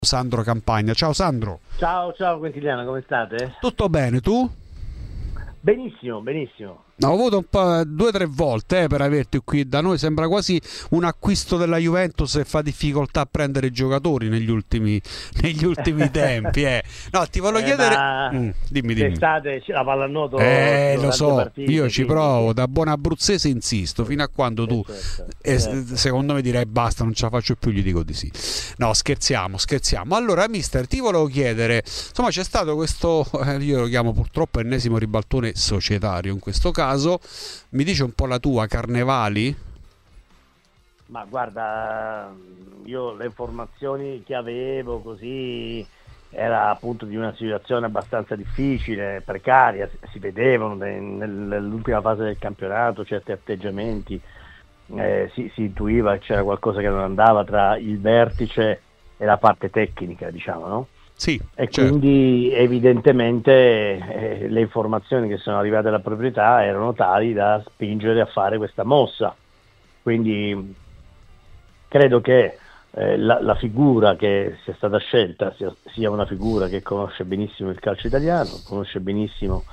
Sandro Campagna. Ciao Sandro. Ciao Quintiliano, come state? Tutto bene, tu? Benissimo, benissimo. Ho avuto un po', 2 o 3 volte per averti qui da noi. Sembra quasi un acquisto della Juventus e fa difficoltà a prendere giocatori negli ultimi tempi. No, ti volevo chiedere. Dimmi. L'estate la pallanuoto. Lo so, partite, io ci quindi... provo, da buon abruzzese insisto, fino a quando tu, certo. secondo me, direi basta, non ce la faccio più, gli dico di sì. No, scherziamo. Allora, mister, ti volevo chiedere, insomma, c'è stato questo, io lo chiamo purtroppo ennesimo ribaltone societario in questo caso. Mi dice un po' la tua, Carnevali? Ma guarda, io le informazioni che avevo così era appunto di una situazione abbastanza difficile, precaria, si vedevano nell'ultima fase del campionato certi atteggiamenti, si intuiva che c'era qualcosa che non andava tra il vertice e la parte tecnica, diciamo, no? Sì, e certo. Quindi evidentemente le informazioni che sono arrivate alla proprietà erano tali da spingere a fare questa mossa. Quindi credo che la figura che sia stata scelta sia una figura che conosce benissimo il calcio italiano, conosce benissimo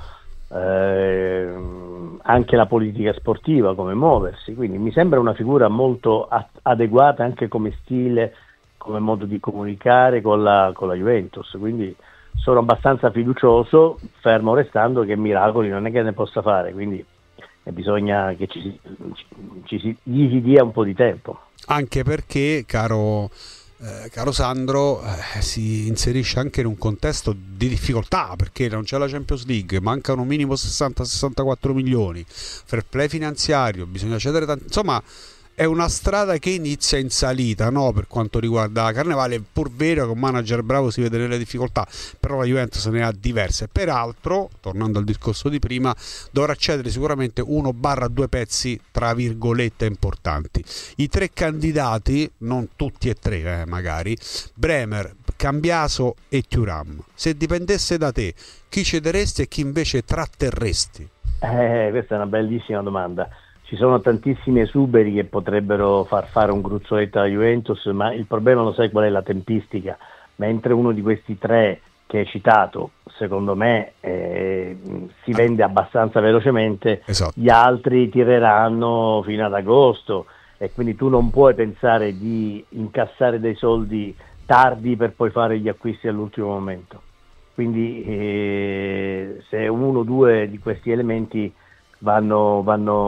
anche la politica sportiva, come muoversi, quindi mi sembra una figura molto adeguata anche come stile, come modo di comunicare con la Juventus, quindi sono abbastanza fiducioso, fermo restando che miracoli non è che ne possa fare, quindi bisogna che gli si dia un po' di tempo. Anche perché, caro Sandro, si inserisce anche in un contesto di difficoltà, perché non c'è la Champions League, mancano minimo 60-64 milioni, fair play finanziario, bisogna cedere tanto, insomma è una strada che inizia in salita, no? Per quanto riguarda Carnevale, è pur vero che un manager bravo si vede nelle difficoltà, però la Juventus ne ha diverse. Peraltro, tornando al discorso di prima, dovrà cedere sicuramente 1/2 pezzi tra virgolette importanti. I 3 candidati, non tutti e 3 magari, Bremer, Cambiaso e Thuram. Se dipendesse da te, chi cederesti e chi invece tratterresti? Questa è una bellissima domanda. Ci sono tantissimi esuberi che potrebbero far fare un gruzzoletto alla Juventus, ma il problema lo sai qual è? La tempistica. Mentre uno di questi 3 che hai citato, secondo me, si vende abbastanza velocemente, esatto. Gli altri tireranno fino ad agosto e quindi tu non puoi pensare di incassare dei soldi tardi per poi fare gli acquisti all'ultimo momento. Quindi se 1 o 2 di questi elementi vanno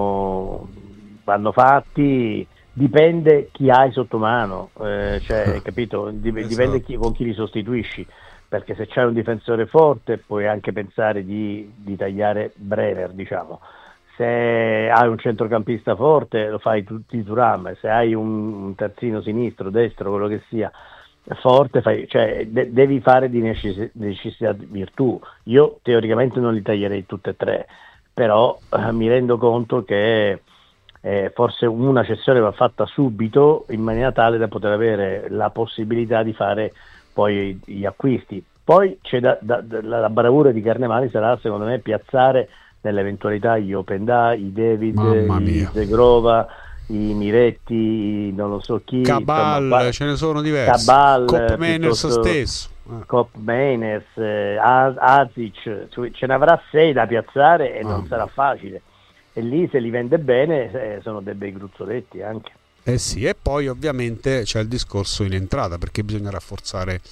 fatti, dipende chi hai sotto mano, capito? Dipende con chi li sostituisci, perché se c'hai un difensore forte puoi anche pensare di tagliare Bremer, diciamo. Se hai un centrocampista forte lo fai tutti Thuram, se hai un terzino sinistro, destro, quello che sia forte, devi fare di necessità virtù. Io teoricamente non li taglierei tutte e 3, però mi rendo conto che forse una cessione va fatta subito in maniera tale da poter avere la possibilità di fare poi gli acquisti. Poi c'è la bravura di Carnevali sarà, secondo me, piazzare nell'eventualità gli Openda, i David, i Zegrova, i Miretti, non lo so chi, Cabal, insomma, ce ne sono diversi. Cop Meiners stesso. Cop Meiners, Azic, ce ne avrà 6 da piazzare e non sarà facile. E lì se li vende bene sono dei bei gruzzoletti anche. Sì, e poi ovviamente c'è il discorso in entrata, perché bisogna rafforzare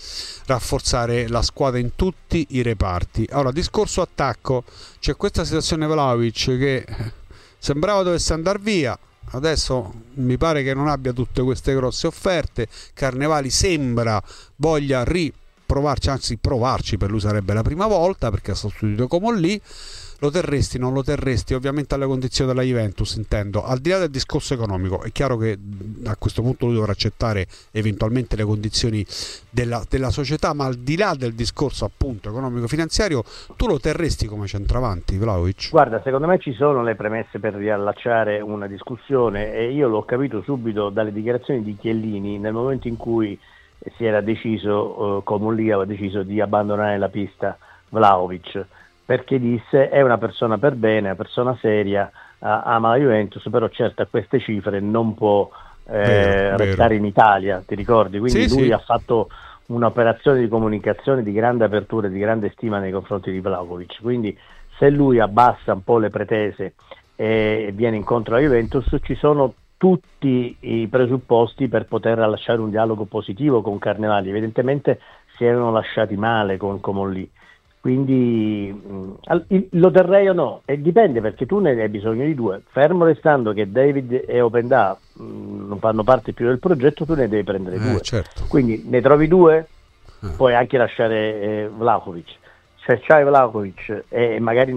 la squadra in tutti i reparti. Allora, discorso attacco, c'è questa situazione Vlahovic che sembrava dovesse andare via, adesso mi pare che non abbia tutte queste grosse offerte. Carnevali sembra voglia riprovarci, anzi provarci, per lui sarebbe la prima volta perché ha sostituito Comolli. Lo terresti, non lo terresti? Ovviamente alle condizioni della Juventus, intendo. Al di là del discorso economico, è chiaro che a questo punto lui dovrà accettare eventualmente le condizioni della società, ma al di là del discorso appunto economico-finanziario, tu lo terresti come centravanti, Vlahovic? Guarda, secondo me ci sono le premesse per riallacciare una discussione e io l'ho capito subito dalle dichiarazioni di Chiellini nel momento in cui si era deciso, Comolli aveva deciso di abbandonare la pista Vlahovic, perché disse è una persona per bene, una persona seria, ama la Juventus, però certo a queste cifre non può restare in Italia, ti ricordi? Quindi lui ha fatto un'operazione di comunicazione di grande apertura e di grande stima nei confronti di Vlahovic, quindi se lui abbassa un po' le pretese e viene incontro alla Juventus, ci sono tutti i presupposti per poter lasciare un dialogo positivo con Carnevali. Evidentemente si erano lasciati male con Comolli, quindi lo terrei o no? E dipende, perché tu ne hai bisogno di due, fermo restando che David e Openda non fanno parte più del progetto, tu ne devi prendere due, certo. Quindi ne trovi due, puoi anche lasciare Vlahovic. Se c'hai Vlahovic e magari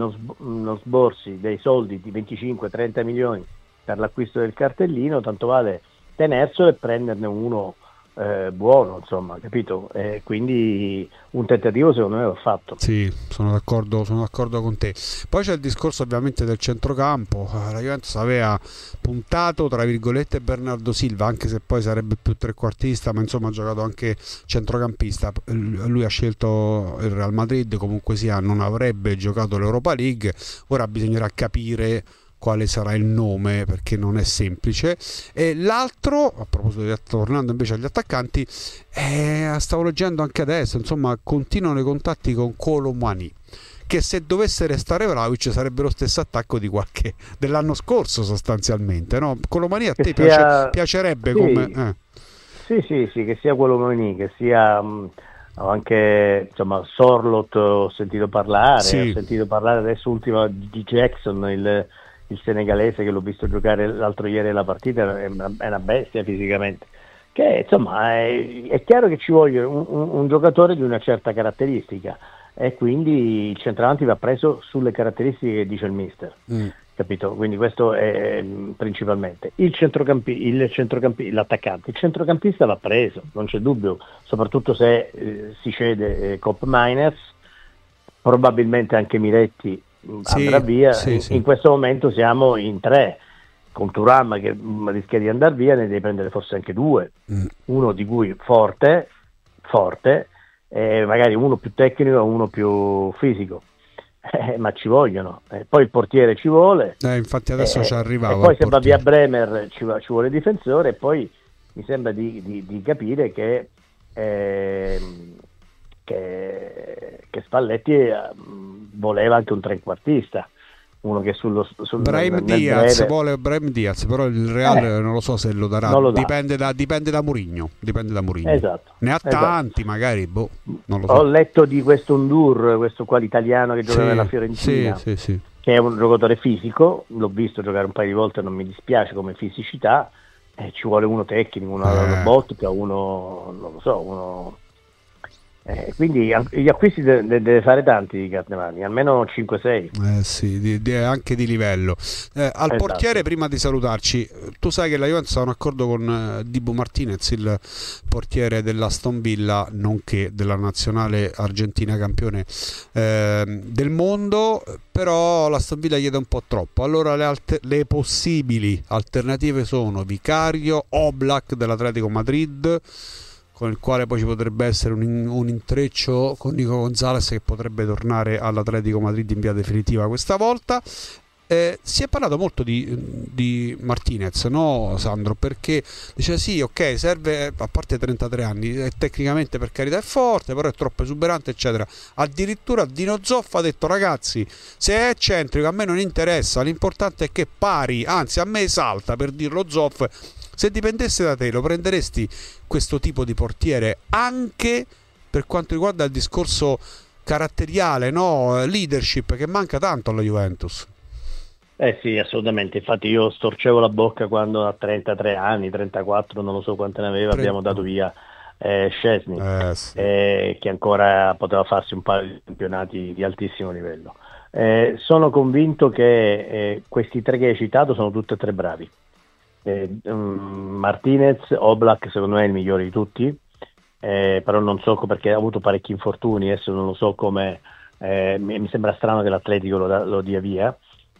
non sborsi dei soldi di 25-30 milioni per l'acquisto del cartellino, tanto vale tenerselo e prenderne uno buono, insomma, capito? Quindi un tentativo secondo me va fatto. Sì, sono d'accordo con te. Poi c'è il discorso ovviamente del centrocampo. La Juventus aveva puntato tra virgolette Bernardo Silva, anche se poi sarebbe più trequartista, ma insomma ha giocato anche centrocampista. Lui ha scelto il Real Madrid, comunque sia non avrebbe giocato l'Europa League. Ora bisognerà capire quale sarà il nome, perché non è semplice. E l'altro, a proposito tornando invece agli attaccanti, stavo leggendo anche adesso, insomma continuano i contatti con Kolo Muani, che se dovesse restare Vlahovic sarebbe lo stesso attacco dell'anno scorso sostanzialmente, no? Kolo Muani a te piacerebbe? Sì. Come sì, che sia Kolo Muani, che sia anche insomma Sorloth, ho sentito parlare, sì. Ho sentito parlare adesso ultima di Jackson, il senegalese, che l'ho visto giocare l'altro ieri la partita, è una bestia fisicamente, che insomma è chiaro che ci vuole un giocatore di una certa caratteristica, e quindi il centravanti va preso sulle caratteristiche che dice il mister, capito? Quindi questo è principalmente l'attaccante. Il centrocampista va preso, non c'è dubbio, soprattutto se si cede Cop Miners, probabilmente anche Miretti andrà via. Sì. In questo momento siamo in 3 con Thuram che rischia di andare via, ne devi prendere forse anche 2, uno di cui forte, magari uno più tecnico e uno più fisico, ma ci vogliono, poi il portiere ci vuole, infatti adesso ci arrivava, e poi se va via Bremer ci vuole il difensore, e poi mi sembra di capire che Spalletti voleva anche un trequartista, uno che sul Brahim Diaz breve... vuole Brahim Diaz, però il Real non lo so se lo darà, dipende da Mourinho, esatto, ne ha tanti magari, non lo so. Ho letto di questo Ndur, questo qua l'italiano che gioca nella Fiorentina, sì. Che è un giocatore fisico, l'ho visto giocare un paio di volte, non mi dispiace come fisicità, ci vuole uno tecnico, uno robotica, uno non lo so, uno quindi gli acquisti deve fare tanti di Carnevali, almeno 5-6. Sì, anche di livello. Al portiere, prima di salutarci, tu sai che la Juventus ha un accordo con Dibu Martinez, il portiere dell'Aston Villa, nonché della nazionale argentina campione del mondo, però l'Aston Villa chiede un po' troppo. Allora le possibili alternative sono Vicario, Oblak dell'Atletico Madrid, con il quale poi ci potrebbe essere un intreccio con Nico Gonzalez, che potrebbe tornare all'Atletico Madrid in via definitiva questa volta. Si è parlato molto di Martinez, no Sandro? Perché dice sì, ok, serve, a parte 33 anni, tecnicamente per carità è forte, però è troppo esuberante, eccetera. Addirittura Dino Zoff ha detto: ragazzi, se è eccentrico a me non interessa, l'importante è che pari, anzi a me esalta, per dirlo Zoff. Se dipendesse da te, lo prenderesti questo tipo di portiere, anche per quanto riguarda il discorso caratteriale, no? Leadership, che manca tanto alla Juventus? Sì, assolutamente. Infatti io storcevo la bocca quando a 33 anni, 34, non lo so quante ne aveva, abbiamo dato via Szczesny, sì. Che ancora poteva farsi un paio di campionati di altissimo livello. Sono convinto che questi 3 che hai citato sono tutti e 3 bravi. Martinez, Oblak secondo me è il migliore di tutti, però non so perché ha avuto parecchi infortuni, adesso non lo so come, mi sembra strano che l'Atletico lo dia via,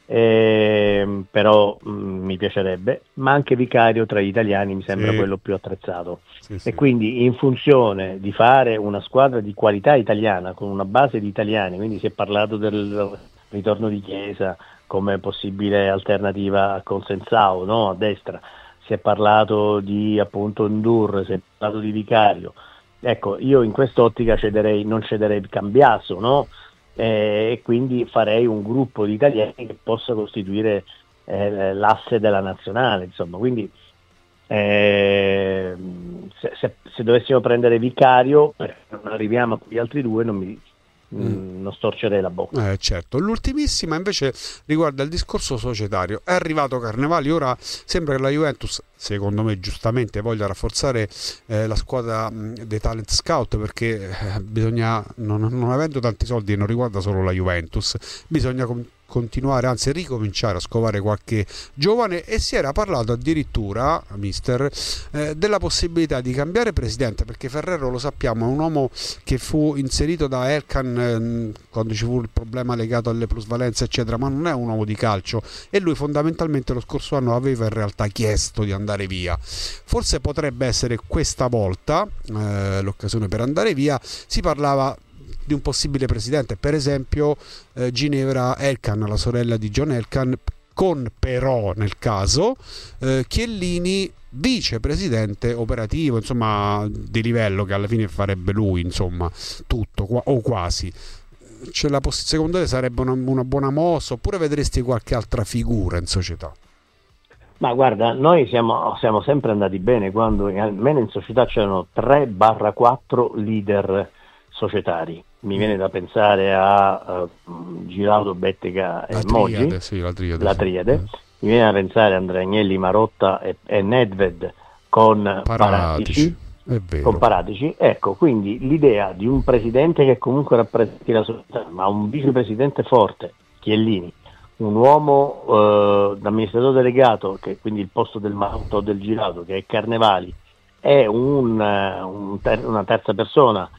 però mi piacerebbe, ma anche Vicario tra gli italiani mi sembra quello più attrezzato, e quindi in funzione di fare una squadra di qualità italiana con una base di italiani, quindi si è parlato del ritorno di Chiesa come possibile alternativa a Consensao, no? A destra si è parlato di appunto Ndur, si è parlato di Vicario, ecco, io in quest'ottica non cederei il Cambiaso, no? E quindi farei un gruppo di italiani che possa costituire l'asse della nazionale, insomma. Quindi se dovessimo prendere Vicario, non arriviamo a quegli altri due, non storcerei la bocca. Certo. L'ultimissima invece riguarda il discorso societario. È arrivato Carnevali, ora sembra che la Juventus, secondo me giustamente, voglia rafforzare la squadra dei talent scout, perché bisogna, non avendo tanti soldi, non riguarda solo la Juventus, bisogna continuare, anzi ricominciare a scovare qualche giovane, e si era parlato addirittura, mister, della possibilità di cambiare presidente, perché Ferrero, lo sappiamo, è un uomo che fu inserito da Elkann quando ci fu il problema legato alle plusvalenze eccetera, ma non è un uomo di calcio, e lui fondamentalmente lo scorso anno aveva in realtà chiesto di andare via. Forse potrebbe essere questa volta l'occasione per andare via. Si parlava di un possibile presidente, per esempio Ginevra Elkann, la sorella di John Elkann, con però nel caso Chiellini vicepresidente operativo, insomma di livello, che alla fine farebbe lui, insomma tutto o quasi. Secondo te sarebbe una buona mossa, oppure vedresti qualche altra figura in società? Ma guarda, noi siamo sempre andati bene quando almeno in società c'erano 3-4 leader societari. Mi viene da pensare a Giraudo, Bettega e Moggi, la triade. Mi viene da pensare a Andrea Agnelli, Marotta e Nedved con Paratici. Con Paratici. Ecco, quindi l'idea di un presidente che comunque rappresenti la società, ma un vicepresidente forte, Chiellini, un uomo d'amministratore delegato, che quindi il posto del Marotta o del Giraudo, che è Carnevali, è una terza persona.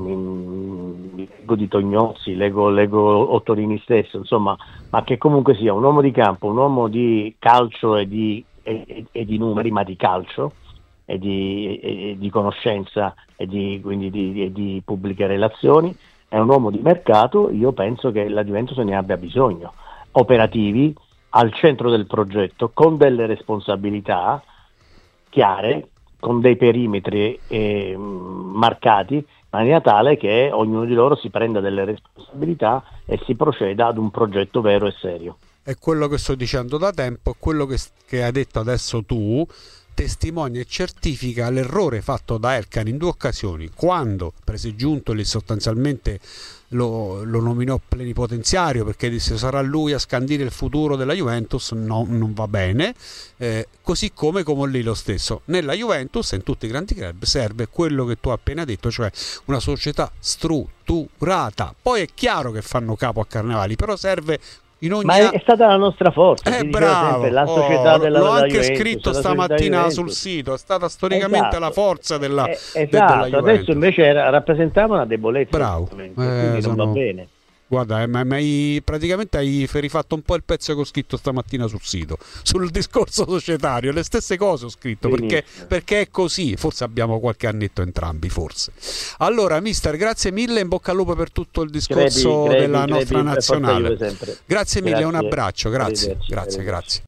Leggo di Tognozzi, leggo Ottorini stesso, insomma, ma che comunque sia un uomo di campo, un uomo di calcio e di numeri, ma di calcio e di conoscenza quindi di pubbliche relazioni. È un uomo di mercato. Io penso che la Juventus ne abbia bisogno, operativi, al centro del progetto, con delle responsabilità chiare, con dei perimetri marcati, in maniera tale che ognuno di loro si prenda delle responsabilità e si proceda ad un progetto vero e serio. È quello che sto dicendo da tempo, quello che hai detto adesso tu testimonia e certifica l'errore fatto da Elkann in 2 occasioni, quando prese Giuntoli sostanzialmente lo nominò plenipotenziario, perché disse sarà lui a scandire il futuro della Juventus. No, non va bene, così come lì lo stesso. Nella Juventus e in tutti i grandi club serve quello che tu hai appena detto, cioè una società strutturata. Poi è chiaro che fanno capo a Carnevali, però serve ma è stata la nostra forza, bravo, sempre, la società della l'ho anche Juventus, scritto stamattina sul sito, è stata storicamente la forza della Juventus. Adesso invece rappresentava una debolezza, bravo, quindi non va bene. Guarda, praticamente hai rifatto un po' il pezzo che ho scritto stamattina sul sito, sul discorso societario, le stesse cose ho scritto, perché è così, forse abbiamo qualche annetto entrambi, forse. Allora, mister, grazie mille, in bocca al lupo per tutto il discorso della nostra nazionale. Grazie mille, un abbraccio, grazie.